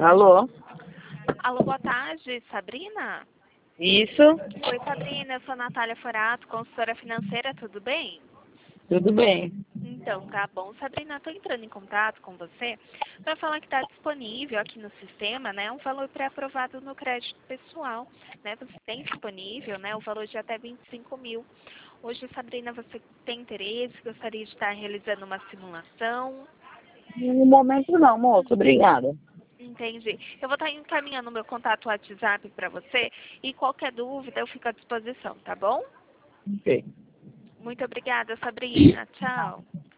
Alô? Alô, boa tarde, Sabrina? Isso? Oi, Sabrina, eu sou a Natália Forato, consultora financeira, tudo bem? Tudo bem. Então, tá bom. Sabrina, estou entrando em contato com você para falar que está disponível aqui no sistema, né, um valor pré-aprovado no crédito pessoal, né, você tem disponível, né, o valor de até 25 mil. Hoje, Sabrina, você tem interesse, gostaria de estar realizando uma simulação? No momento não, moço. Obrigada. Entendi. Eu vou estar encaminhando o meu contato WhatsApp para você e qualquer dúvida eu fico à disposição, tá bom? Ok. Muito obrigada, Sabrina. Tchau.